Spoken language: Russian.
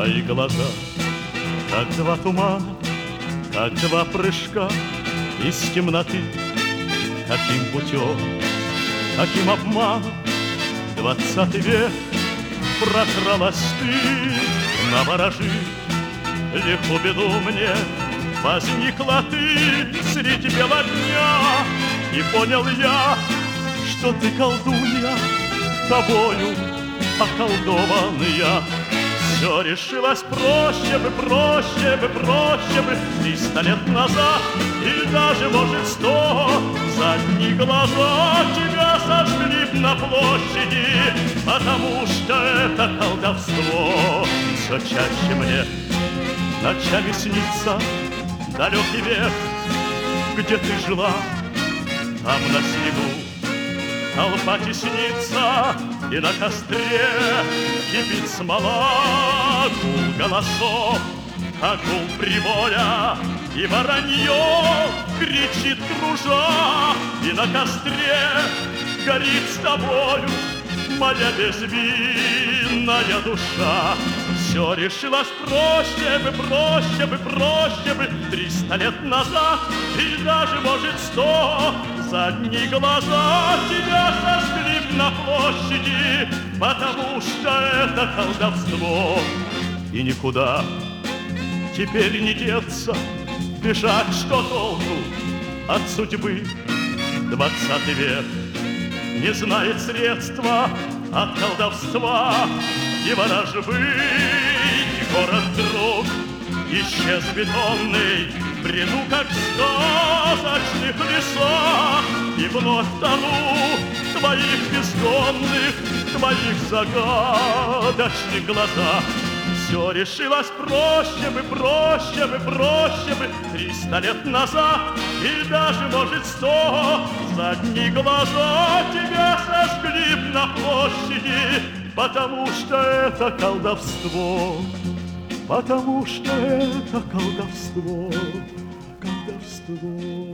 Твои глаза, как два тумана, как два прыжка из темноты. Каким путем, каким обманом 20 век прокралась ты на ворожи. Легко беду мне возникла ты средь бела дня, и понял я, что ты колдунья, тобою околдованная. Все решилось проще бы, проще бы, проще бы 300 лет назад, и даже, может, 100. Задние глаза тебя сожгли б на площади, потому что это колдовство. Все чаще мне ночами снится далекий век, где ты жила. Там на снегу толпа теснится, и на костре кипит смола. Гул голосов, как гул прибоя, и воронье кричит кружа. И на костре горит с тобою моя безвинная душа. Все решилось проще бы, проще бы, проще бы 300 лет назад, и даже, может, 100. Задние глаза тебя сожгли б на площади, потому что это колдовство. И никуда теперь не деться, бежать что толку от судьбы. 20 век не знает средства от колдовства и ворожбы. И город вдруг исчез бетонный, в бреду, как в сказочных лесах, и вновь тону в твоих бездонных, твоих загадочных глазах. Все решилось проще бы, проще бы, проще бы 300 лет назад, и даже, может, 100. Задние глаза тебя сожгли б на площади, потому что это колдовство. Потому что это колдовство, колдовство.